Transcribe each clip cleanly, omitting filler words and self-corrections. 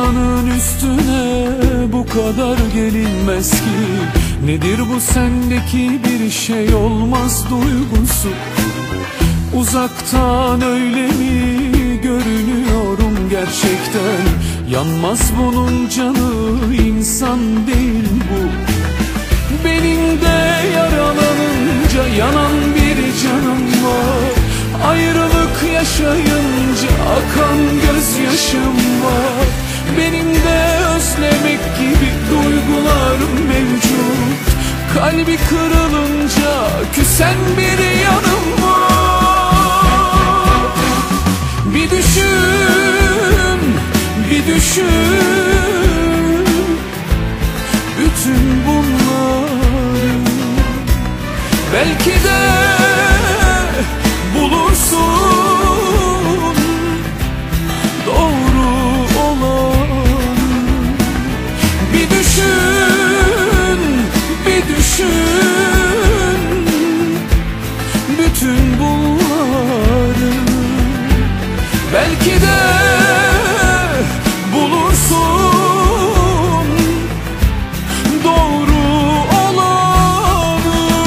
insanın üstüne bu kadar gelinmez ki. Nedir bu sendeki bir şey olmaz duygusu? Uzaktan öyle mi görünüyorum gerçekten? Yanmaz bunun canı, insan değil bu. Benim de yaralanınca yanan bir canım var. Ayrılık yaşayınca akan gözyaşım var. Benim de özlemek gibi duygularım mevcut. Kalbi kırılınca küsen bir yanım var. Bir düşün, bir düşün, bütün bunları belki de bulursun doğru olan. Bir düşün, bir düşün, bütün bunları belki de bulursun doğru olanı.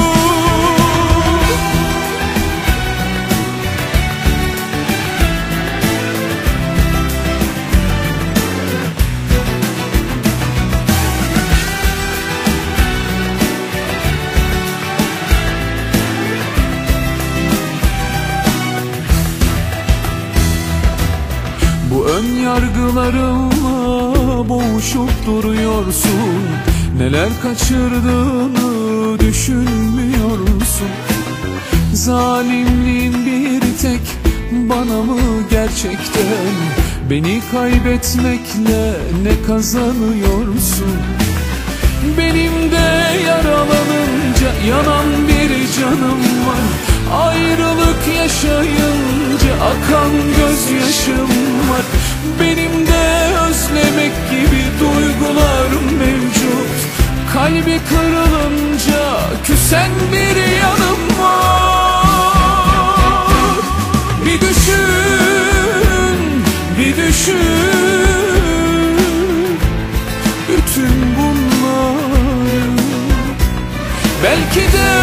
Bu ön yargılarınla boğuşup duruyorsun. Neler kaçırdığını düşünmüyorsun. Zalimliğin bir tek bana mı gerçekten? Beni kaybetmekle ne kazanıyorsun? Benim de yaralanınca yanan bir canım var. Ayrılık yaşayınca akan gözyaşım var. Benim de özlemek gibi duygularım mevcut. Kalbi kırılınca küsen bir yanım var. Bir düşün, bir düşün, bütün bunları belki de